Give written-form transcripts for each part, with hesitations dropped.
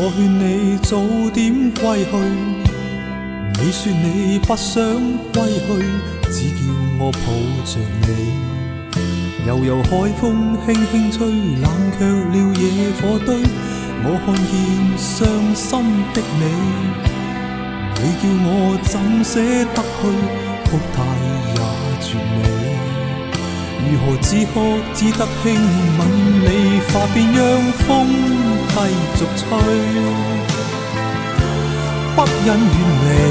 我劝你早點歸去，你說你不想歸去，只叫我抱着你。悠悠海風輕輕吹，冷卻了野火堆。我看見傷心的你，你叫我怎捨得去，哭態也絕美。如何止渴只得輕吻你髮邊，讓風繼續吹，不忍遠離，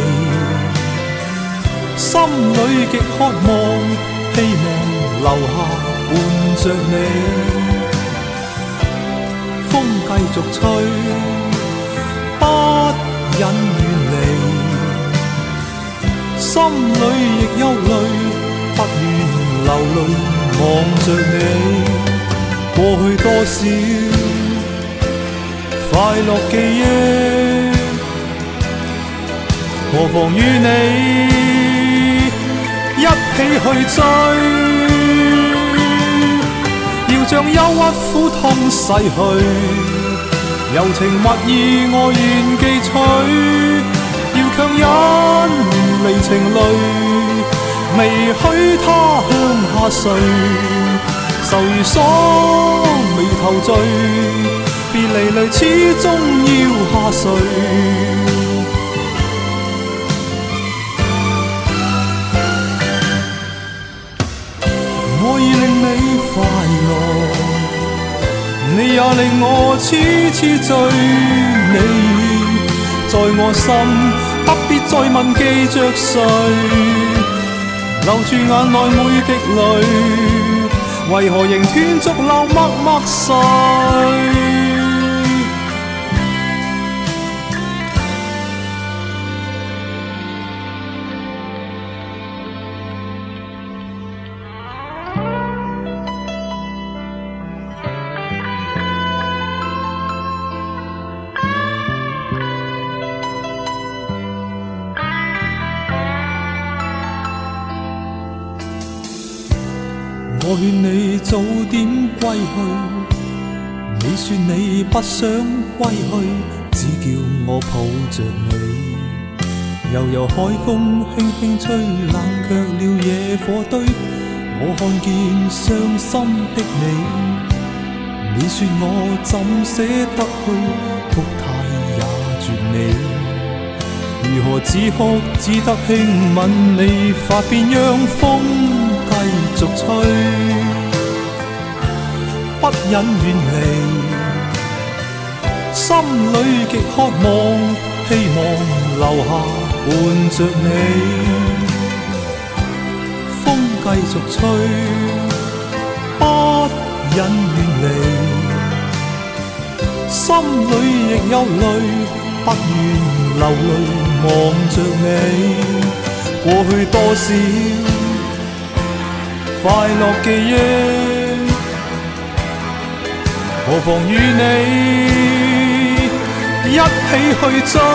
心裏極渴望，希望留下伴着你。風繼續吹，不忍遠離，心裏亦憂慮，不願流淚望着你。過去多少快樂記憶，何妨與你一起去追，要將憂鬱苦痛逝去，柔情蜜意我願記取，要強忍離情淚，未許他向下垂，愁如鎖眉頭聚，別離淚始終要下垂。我已令你快樂，你也令我痴痴醉。你在我心，不必再問記着誰，留住眼內每滴淚，為何仍斷續流默默睡。我勸你早點歸去，你說你不想歸去，只叫我抱着你。悠悠海風輕輕吹，冷卻了野火堆。我看見傷心的你，你說我怎捨得去，哭態也絕美。如何止渴只得輕吻你髮邊，讓風繼續吹，不忍遠離，心裏極渴望，希望留下伴着你。風繼續吹，不忍遠離，心裏亦憂慮，不願流淚望着你。過去多少快樂記憶，何妨與你一起去追，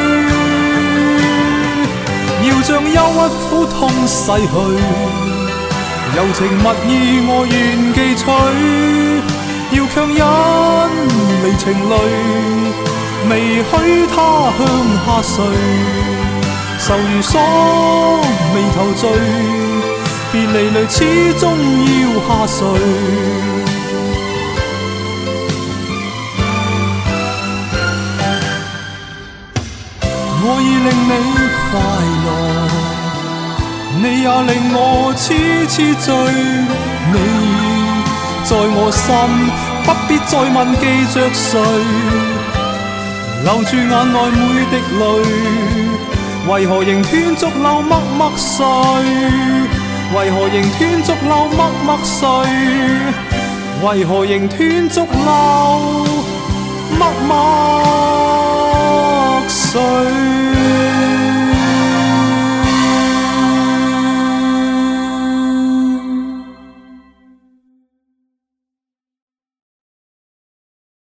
要將憂鬱苦痛逝去，柔情蜜意我願記取，要強忍離情淚，未許他向下垂，愁如鎖眉頭聚，別離淚始終要下垂。我已令你快樂，你也令我痴痴醉。你在我心，不必再問記着誰，留住眼內每滴淚，為何仍斷續流默默睡？為何仍斷續流默默睡？為何仍斷續流默默